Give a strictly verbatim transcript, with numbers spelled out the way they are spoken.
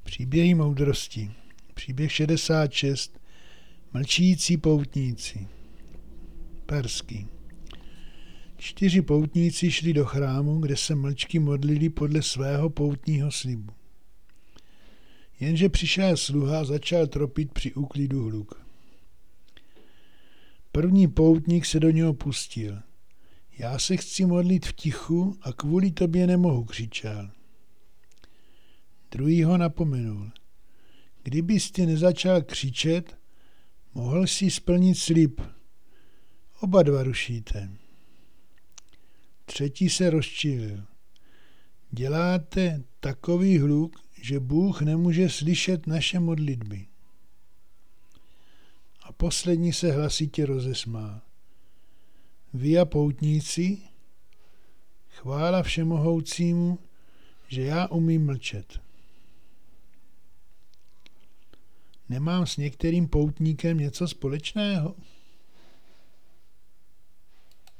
Příběhy moudrosti. Příběh šedesát šest. Mlčící poutníci. Perský. Čtyři poutníci šli do chrámu, kde se mlčky modlili podle svého poutního slibu. Jenže přišel sluha a začal tropit při úklidu hluk. První poutník se do něho pustil. Já se chci modlit v tichu a kvůli tobě nemohu, křičel. Druhý ho napomenul. Kdybys ty nezačal křičet, mohl si splnit slib. Oba dva rušíte. Třetí se rozčílil. Děláte takový hluk, že Bůh nemůže slyšet naše modlitby. A poslední se hlasitě rozesmál. Vy a poutníci, chvála všemohoucímu, že já umím mlčet. Nemám s některým poutníkem něco společného?